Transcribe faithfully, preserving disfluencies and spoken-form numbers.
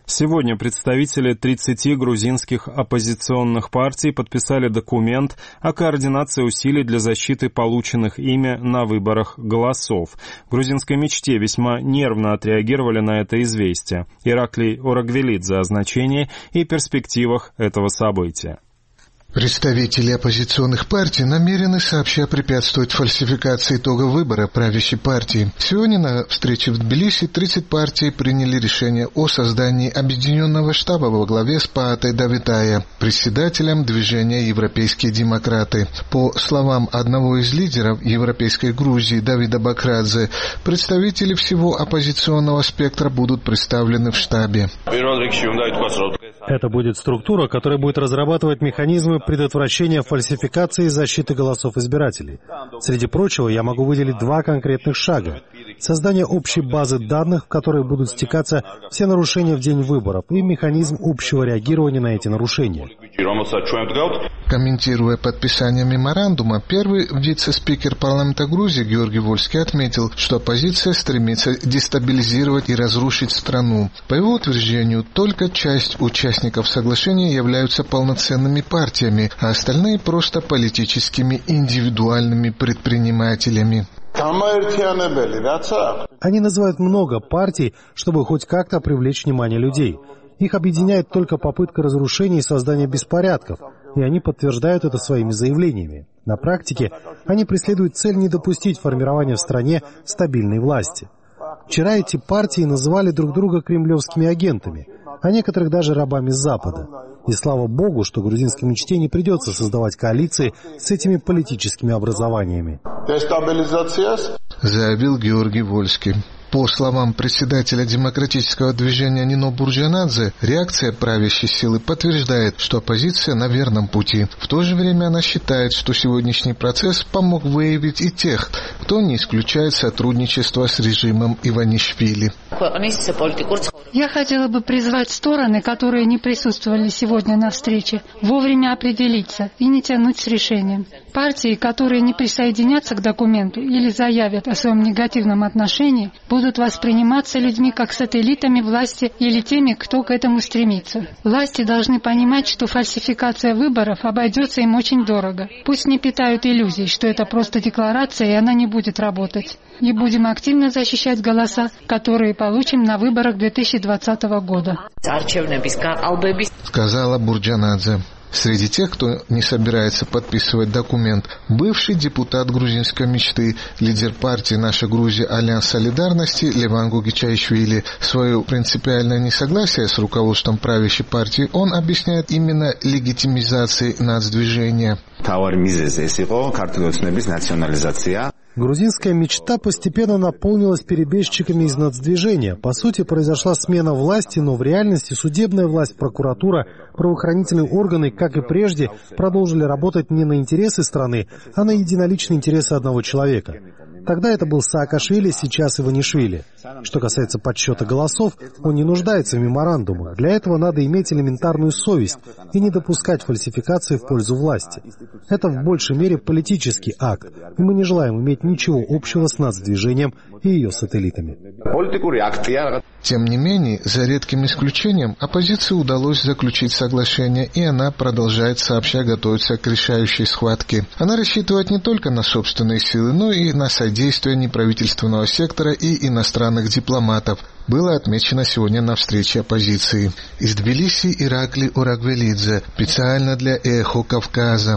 Сегодня представители тридцати грузинских оппозиционных партий подписали документ о координации усилий для защиты полученных ими на выборах голосов. В грузинской мечте весьма нервно отреагировали на это известие. Ираклий Орагвелидзе о значении и перспективах этого события. Представители оппозиционных партий намерены сообща препятствовать фальсификации итогов выбора правящей партии. Сегодня на встрече в Тбилиси тридцать партий приняли решение о создании объединенного штаба во главе с Паатой Давитая, председателем движения «Европейские демократы». По словам одного из лидеров Европейской Грузии Давида Бакрадзе, представители всего оппозиционного спектра будут представлены в штабе. Это будет структура, которая будет разрабатывать механизмы предотвращения фальсификации и защиты голосов избирателей. Среди прочего, я могу выделить два конкретных шага. Создание общей базы данных, в которой будут стекаться все нарушения в день выборов, и механизм общего реагирования на эти нарушения. Комментируя подписание меморандума, первый вице-спикер парламента Грузии Георгий Вольский отметил, что оппозиция стремится дестабилизировать и разрушить страну. По его утверждению, только часть участников соглашения являются полноценными партиями, а остальные просто политическими индивидуальными предпринимателями. Они называют много партий, чтобы хоть как-то привлечь внимание людей. Их объединяет только попытка разрушения и создания беспорядков, и они подтверждают это своими заявлениями. На практике они преследуют цель не допустить формирования в стране стабильной власти. Вчера эти партии называли друг друга кремлевскими агентами, а некоторых даже рабами Запада. И слава богу, что грузинской мечте не придется создавать коалиции с этими политическими образованиями. Заявил Георгий Вольский. По словам председателя демократического движения Нино Бурджанадзе, реакция правящей силы подтверждает, что оппозиция на верном пути. В то же время она считает, что сегодняшний процесс помог выявить и тех, кто не исключает сотрудничество с режимом Иванишвили. Я хотела бы призвать стороны, которые не присутствовали сегодня на встрече, вовремя определиться и не тянуть с решением. Партии, которые не присоединятся к документу или заявят о своем негативном отношении, будут восприниматься людьми как сателлитами власти или теми, кто к этому стремится. Власти должны понимать, что фальсификация выборов обойдется им очень дорого. Пусть не питают иллюзий, что это просто декларация и она не будет работать. И будем активно защищать голоса, которые получим на выборах две тысячи двадцатого года. Сказала Бурджанадзе. Среди тех, кто не собирается подписывать документ, бывший депутат грузинской мечты, лидер партии «Наша Грузия. Альянс солидарности» Леван Гугичаишвили. Свое принципиальное несогласие с руководством правящей партии он объясняет именно легитимизацией нацдвижения. Грузинская мечта постепенно наполнилась перебежчиками из нацдвижения. По сути, произошла смена власти, но в реальности судебная власть, прокуратура, правоохранительные органы, как и прежде, продолжили работать не на интересы страны, а на единоличные интересы одного человека. Тогда это был Саакашвили, сейчас Иванишвили. Что касается подсчета голосов, он не нуждается в меморандумах. Для этого надо иметь элементарную совесть и не допускать фальсификации в пользу власти. Это в большей мере политический акт, и мы не желаем иметь ничего общего с нацдвижением и ее сателлитами. Тем не менее, за редким исключением, оппозиции удалось заключить соглашение, и она продолжает сообща готовиться к решающей схватке. Она рассчитывает не только на собственные силы, но и на содействие неправительственного сектора и иностранных дипломатов, было отмечено сегодня на встрече оппозиции. Из Тбилиси Ираклий Орагвелидзе, специально для «Эхо Кавказа».